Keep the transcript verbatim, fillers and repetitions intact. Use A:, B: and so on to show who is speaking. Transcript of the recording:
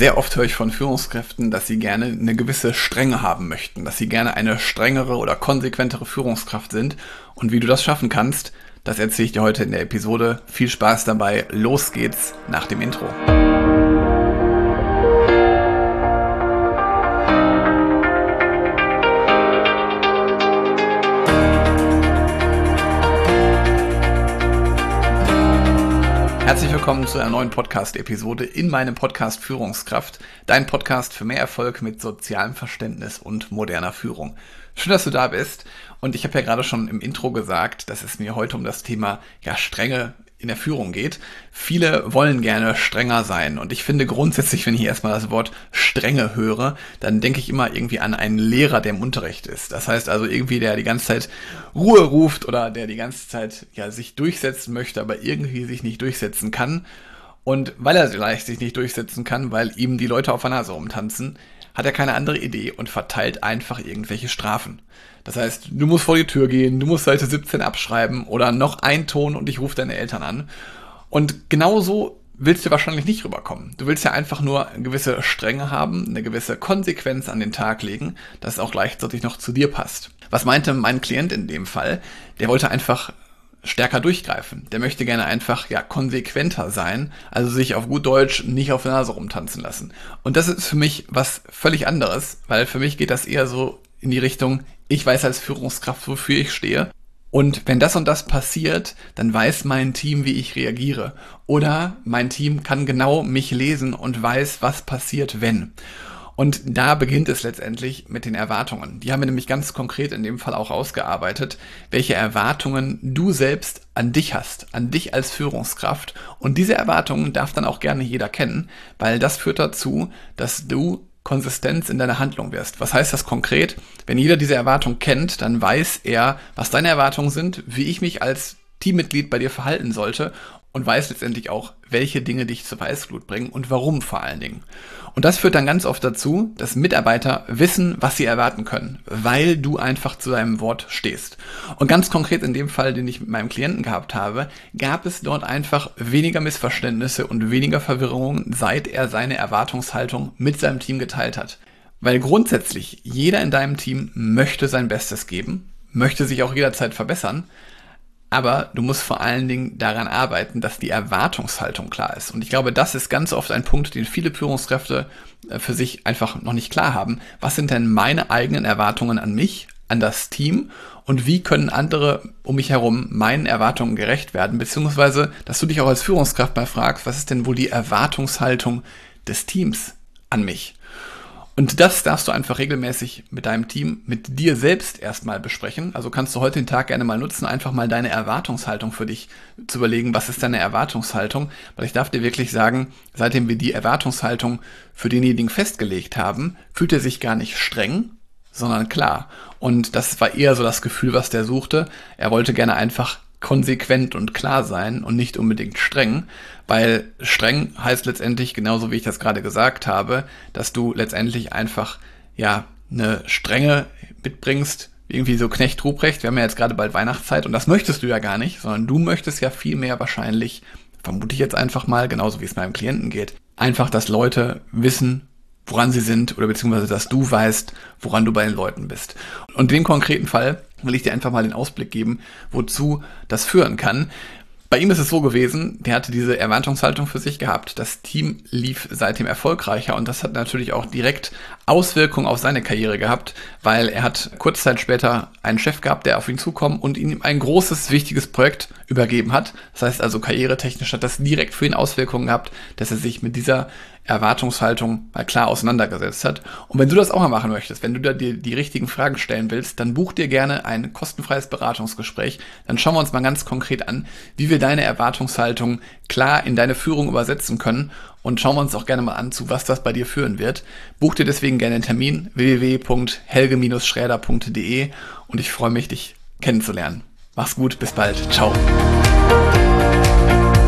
A: Sehr oft höre ich von Führungskräften, dass sie gerne eine gewisse Strenge haben möchten, dass sie gerne eine strengere oder konsequentere Führungskraft sind. Und wie du das schaffen kannst, das erzähle ich dir heute in der Episode. Viel Spaß dabei, los geht's nach dem Intro. Herzlich willkommen zu einer neuen Podcast-Episode in meinem Podcast Führungskraft, dein Podcast für mehr Erfolg mit sozialem Verständnis und moderner Führung. Schön, dass du da bist, und ich habe ja gerade schon im Intro gesagt, dass es mir heute um das Thema ja, Strenge in der Führung geht. Viele wollen gerne strenger sein, und ich finde grundsätzlich, wenn ich erstmal das Wort Strenge höre, dann denke ich immer irgendwie an einen Lehrer, der im Unterricht ist. Das heißt also irgendwie, der die ganze Zeit Ruhe ruft oder der die ganze Zeit ja sich durchsetzen möchte, aber irgendwie sich nicht durchsetzen kann. Und weil er vielleicht sich nicht durchsetzen kann, weil ihm die Leute auf der Nase rumtanzen, hat er keine andere Idee und verteilt einfach irgendwelche Strafen. Das heißt, du musst vor die Tür gehen, du musst Seite siebzehn abschreiben oder noch ein Ton und ich rufe deine Eltern an. Und genauso willst du wahrscheinlich nicht rüberkommen. Du willst ja einfach nur eine gewisse Strenge haben, eine gewisse Konsequenz an den Tag legen, dass es auch gleichzeitig noch zu dir passt. Was meinte mein Klient in dem Fall? Der wollte einfach stärker durchgreifen. Der möchte gerne einfach ja konsequenter sein, also sich auf gut Deutsch nicht auf der Nase rumtanzen lassen. Und das ist für mich was völlig anderes, weil für mich geht das eher so in die Richtung, ich weiß als Führungskraft, wofür ich stehe. Und wenn das und das passiert, dann weiß mein Team, wie ich reagiere. Oder mein Team kann genau mich lesen und weiß, was passiert, wenn. Und da beginnt es letztendlich mit den Erwartungen. Die haben wir nämlich ganz konkret in dem Fall auch ausgearbeitet, welche Erwartungen du selbst an dich hast, an dich als Führungskraft. Und diese Erwartungen darf dann auch gerne jeder kennen, weil das führt dazu, dass du Konsistenz in deiner Handlung wirst. Was heißt das konkret? Wenn jeder diese Erwartung kennt, dann weiß er, was deine Erwartungen sind, wie ich mich als Teammitglied bei dir verhalten sollte und weiß letztendlich auch, welche Dinge dich zur Weißglut bringen und warum vor allen Dingen. Und das führt dann ganz oft dazu, dass Mitarbeiter wissen, was sie erwarten können, weil du einfach zu deinem Wort stehst. Und ganz konkret in dem Fall, den ich mit meinem Klienten gehabt habe, gab es dort einfach weniger Missverständnisse und weniger Verwirrungen, seit er seine Erwartungshaltung mit seinem Team geteilt hat. Weil grundsätzlich jeder in deinem Team möchte sein Bestes geben, möchte sich auch jederzeit verbessern, aber du musst vor allen Dingen daran arbeiten, dass die Erwartungshaltung klar ist. Und ich glaube, das ist ganz oft ein Punkt, den viele Führungskräfte für sich einfach noch nicht klar haben. Was sind denn meine eigenen Erwartungen an mich, an das Team? Und wie können andere um mich herum meinen Erwartungen gerecht werden? Beziehungsweise, dass du dich auch als Führungskraft mal fragst, was ist denn wohl die Erwartungshaltung des Teams an mich? Und das darfst du einfach regelmäßig mit deinem Team, mit dir selbst erstmal besprechen. Also kannst du heute den Tag gerne mal nutzen, einfach mal deine Erwartungshaltung für dich zu überlegen. Was ist deine Erwartungshaltung? Weil ich darf dir wirklich sagen, seitdem wir die Erwartungshaltung für denjenigen festgelegt haben, fühlt er sich gar nicht streng, sondern klar. Und das war eher so das Gefühl, was der suchte. Er wollte gerne einfach konsequent und klar sein und nicht unbedingt streng, weil streng heißt letztendlich, genauso wie ich das gerade gesagt habe, dass du letztendlich einfach ja eine Strenge mitbringst, irgendwie so Knecht Ruprecht. Wir haben ja jetzt gerade bald Weihnachtszeit und das möchtest du ja gar nicht, sondern du möchtest ja viel mehr wahrscheinlich, vermute ich jetzt einfach mal, genauso wie es meinem Klienten geht, einfach, dass Leute wissen, woran sie sind, oder beziehungsweise, dass du weißt, woran du bei den Leuten bist. Und in dem konkreten Fall will ich dir einfach mal den Ausblick geben, wozu das führen kann. Bei ihm ist es so gewesen, der hatte diese Erwartungshaltung für sich gehabt. Das Team lief seitdem erfolgreicher und das hat natürlich auch direkt Auswirkungen auf seine Karriere gehabt, weil er hat kurze Zeit später einen Chef gehabt, der auf ihn zukommt und ihm ein großes, wichtiges Projekt übergeben hat. Das heißt also, karrieretechnisch hat das direkt für ihn Auswirkungen gehabt, dass er sich mit dieser Erwartungshaltung mal klar auseinandergesetzt hat. Und wenn du das auch mal machen möchtest, wenn du da dir die richtigen Fragen stellen willst, dann buch dir gerne ein kostenfreies Beratungsgespräch. Dann schauen wir uns mal ganz konkret an, wie wir deine Erwartungshaltung klar in deine Führung übersetzen können, und schauen wir uns auch gerne mal an, zu was das bei dir führen wird. Buch dir deswegen gerne einen Termin w w w punkt helge schräder punkt d e und ich freue mich, dich kennenzulernen. Mach's gut, bis bald. Ciao.